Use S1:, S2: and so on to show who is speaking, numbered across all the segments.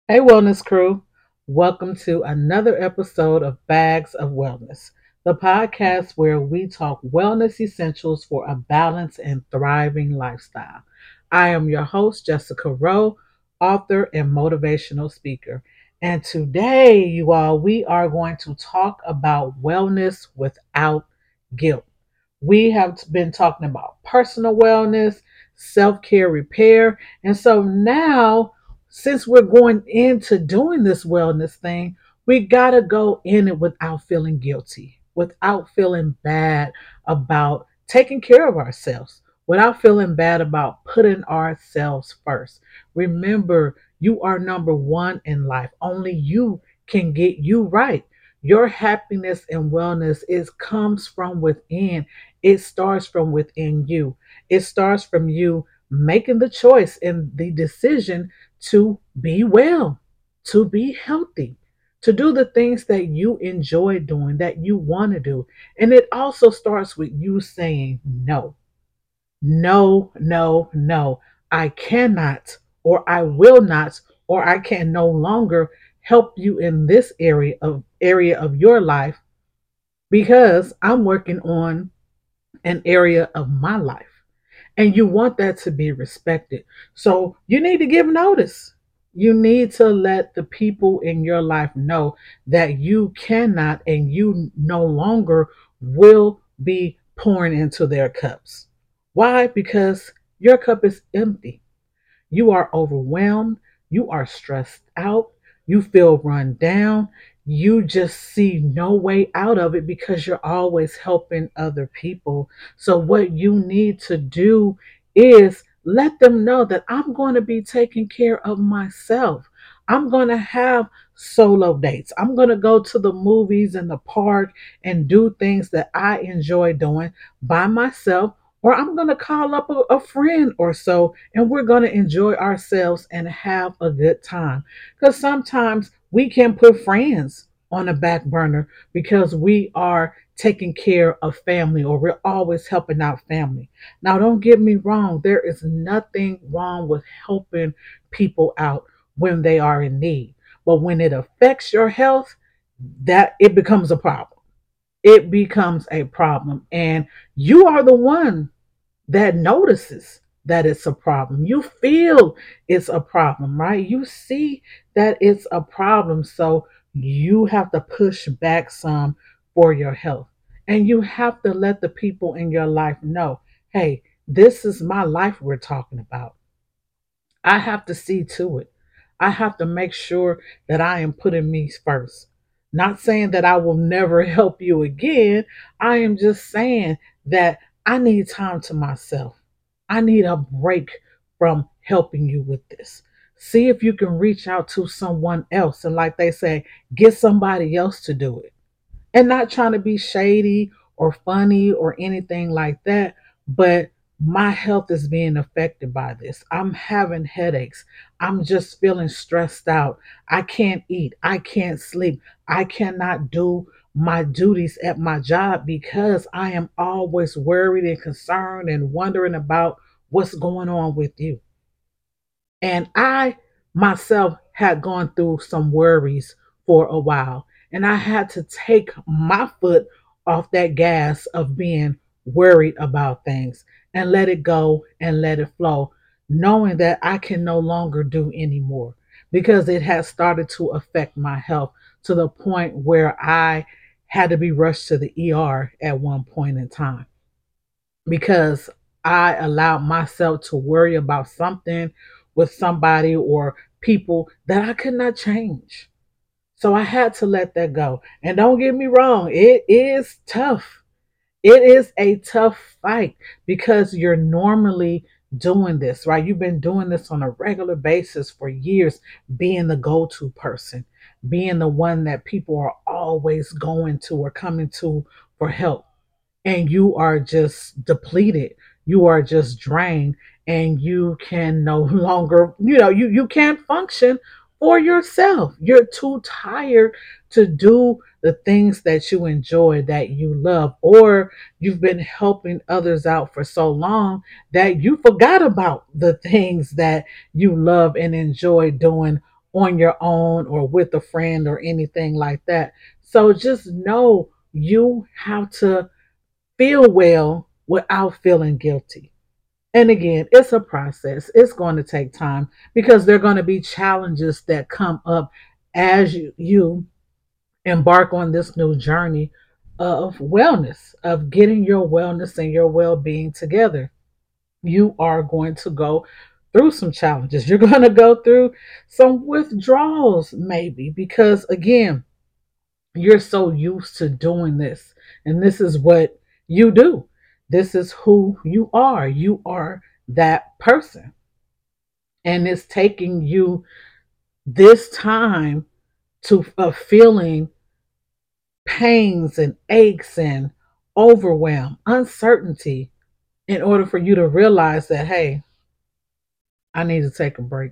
S1: Hey, Wellness Crew. Welcome to another episode of Bags of Wellness, the podcast where we talk wellness essentials for a balanced and thriving lifestyle. I am your host, Jessica Rowe, author and motivational speaker. And today, you all, we are going to talk about wellness without guilt. We have been talking about personal wellness, self care, repair. And so now, since we're going into doing this wellness thing, we got to go in it without feeling guilty, without feeling bad about taking care of ourselves, without feeling bad about putting ourselves first. Remember, you are number one in life. Only you can get you right. Your happiness and wellness is comes from within. It starts from within you. It starts from you making the choice and the decision to be well, to be healthy, to do the things that you enjoy doing, that you want to do. And it also starts with you saying no, no, no, no. I cannot, or I will not, or I can no longer help you in this area of your life because I'm working on an area of my life and you want that to be respected. So you need to give notice. You need to let the people in your life know that you cannot and you no longer will be pouring into their cups. Why? Because your cup is empty. You are overwhelmed. You are stressed out. You feel run down. You just see no way out of it because you're always helping other people. So, what you need to do is let them know that I'm going to be taking care of myself. I'm going to have solo dates. I'm going to go to the movies and the park and do things that I enjoy doing by myself, or I'm going to call up a friend or so and we're going to enjoy ourselves and have a good time. Because sometimes we can put friends on the back burner because we are taking care of family or we're always helping out family. Now, don't get me wrong, there is nothing wrong with helping people out when they are in need. But when it affects your health, that it becomes a problem. It becomes a problem. And you are the one that notices that it's a problem. You feel it's a problem, right? You see that it's a problem. So you have to push back some for your health. And you have to let the people in your life know, hey, this is my life we're talking about. I have to see to it. I have to make sure that I am putting me first. Not saying that I will never help you again. I am just saying that I need time to myself. I need a break from helping you with this. See if you can reach out to someone else and, like they say, get somebody else to do it and not trying to be shady or funny or anything like that, but my health is being affected by this. I'm having headaches. I'm just feeling stressed out. I can't eat. I can't sleep. I cannot do my duties at my job because I am always worried and concerned and wondering about what's going on with you. And I myself had gone through some worries for a while. And I had to take my foot off that gas of being worried about things and let it go and let it flow, knowing that I can no longer do anymore because it has started to affect my health to the point where I had to be rushed to the ER at one point in time because I allowed myself to worry about something with somebody or people that I could not change. So I had to let that go. And don't get me wrong, it is tough. It is a tough fight because you're normally doing this, right? You've been doing this on a regular basis for years, being the go to person, being the one that people are always going to or coming to for help, and you are just depleted, you are just drained, and you can no longer, you can't function for yourself. You're too tired to do the things that you enjoy, that you love, or you've been helping others out for so long that you forgot about the things that you love and enjoy doing on your own or with a friend or anything like that. So just know you have to feel well without feeling guilty. And again, it's a process. It's going to take time because there are going to be challenges that come up as you embark on this new journey of wellness, of getting your wellness and your well being together. You are going to go through some challenges. You're going to go through some withdrawals, maybe, because again, you're so used to doing this, and this is what you do. This is who you are. You are that person, and it's taking you this time to feeling pains and aches and overwhelm, uncertainty, in order for you to realize that, hey, I need to take a break.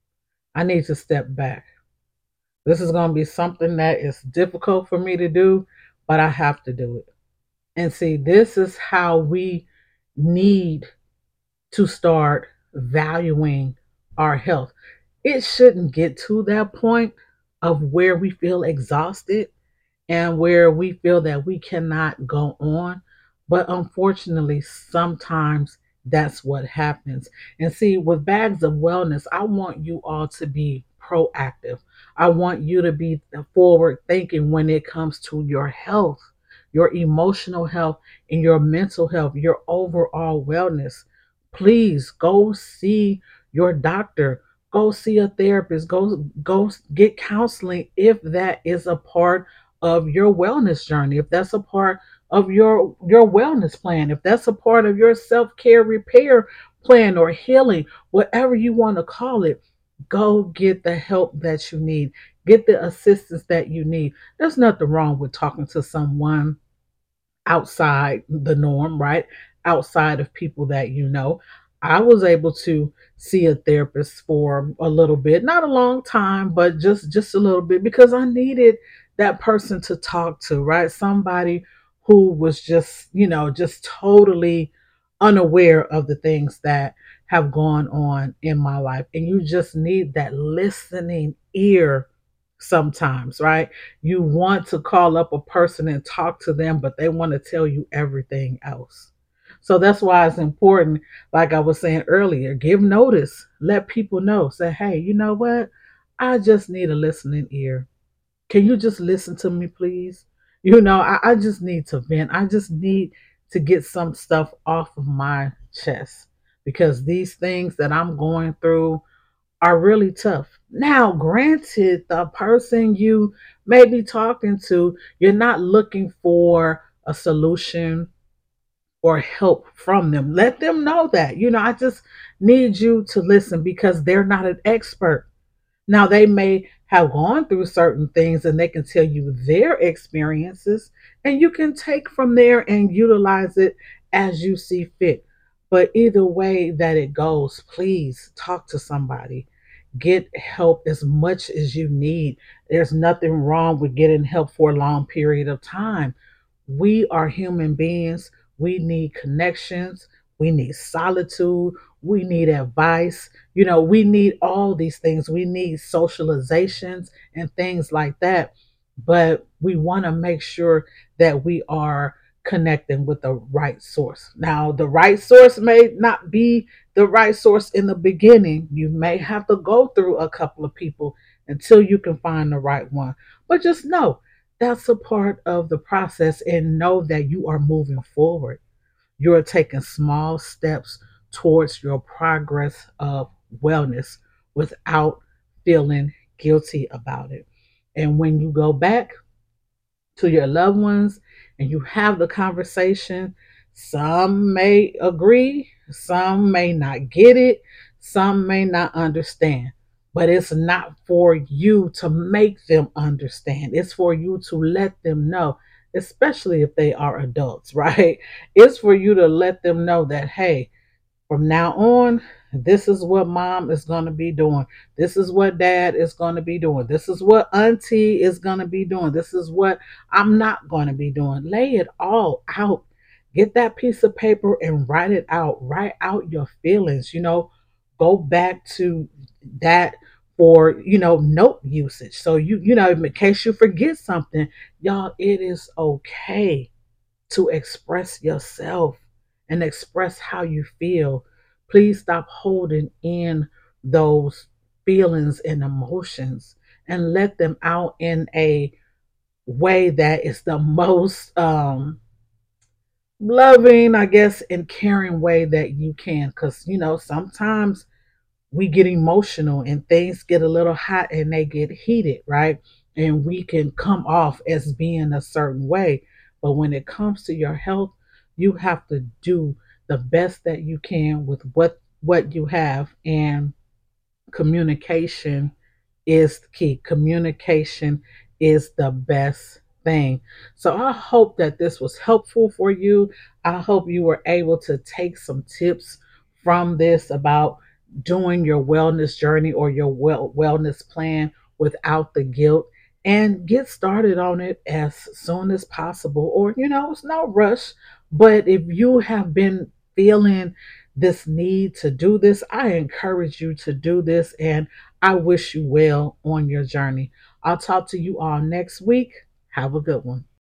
S1: I need to step back. This is going to be something that is difficult for me to do, but I have to do it. And see, this is how we need to start valuing our health. It shouldn't get to that point of where we feel exhausted and where we feel that we cannot go on. But unfortunately, sometimes that's what happens. And see, with Bags of Wellness, I want you all to be proactive. I want you to be forward thinking when it comes to your health, your emotional health, and your mental health, your overall wellness. Please go see your doctor. Go see a therapist. Go get counseling if that is a part of your wellness journey, if that's a part of your wellness plan, if that's a part of your self-care repair plan or healing, whatever you want to call it, go get the help that you need. Get the assistance that you need. There's nothing wrong with talking to someone outside the norm, right? Outside of people that you know. I was able to see a therapist for a little bit, not a long time, but just a little bit because I needed that person to talk to, right? Somebody who was just, just totally unaware of the things that have gone on in my life. And you just need that listening ear sometimes, right? You want to call up a person and talk to them, but they want to tell you everything else. So that's why it's important, like I was saying earlier, give notice, let people know, say, hey, you know what? I just need a listening ear. Can you just listen to me, please? I just need to vent. I just need to get some stuff off of my chest because these things that I'm going through are really tough. Now, granted, the person you may be talking to, you're not looking for a solution or help from them. Let them know that. I just need you to listen because they're not an expert. Now, they may have gone through certain things and they can tell you their experiences, and you can take from there and utilize it as you see fit. But either way that it goes, please talk to somebody. Get help as much as you need. There's nothing wrong with getting help for a long period of time. We are human beings. We need connections. We need solitude. We need advice. We need all these things. We need socializations and things like that. But we want to make sure that we are connecting with the right source. Now, the right source may not be the right source in the beginning. You may have to go through a couple of people until you can find the right one. But just know that's a part of the process and know that you are moving forward. You're taking small steps towards your progress of wellness without feeling guilty about it. And when you go back to your loved ones and you have the conversation, some may agree, some may not get it, some may not understand. But it's not for you to make them understand. It's for you to let them know, especially if they are adults, right? It's for you to let them know that, hey, from now on, this is what mom is going to be doing. This is what dad is going to be doing. This is what auntie is going to be doing. This is what I'm not going to be doing. Lay it all out. Get that piece of paper and write it out. Write out your feelings. Go back to that for note usage. So in case you forget something, y'all, it is okay to express yourself and express how you feel. Please stop holding in those feelings and emotions and let them out in a way that is the most loving, I guess, and caring way that you can. Because, sometimes we get emotional and things get a little hot and they get heated, right? And we can come off as being a certain way. But when it comes to your health, you have to do the best that you can with what you have. And communication is the key. Communication is the best thing. So I hope that this was helpful for you. I hope you were able to take some tips from this about doing your wellness journey or your wellness plan without the guilt, and get started on it as soon as possible. Or, it's no rush, but if you have been feeling this need to do this, I encourage you to do this, and I wish you well on your journey. I'll talk to you all next week. Have a good one.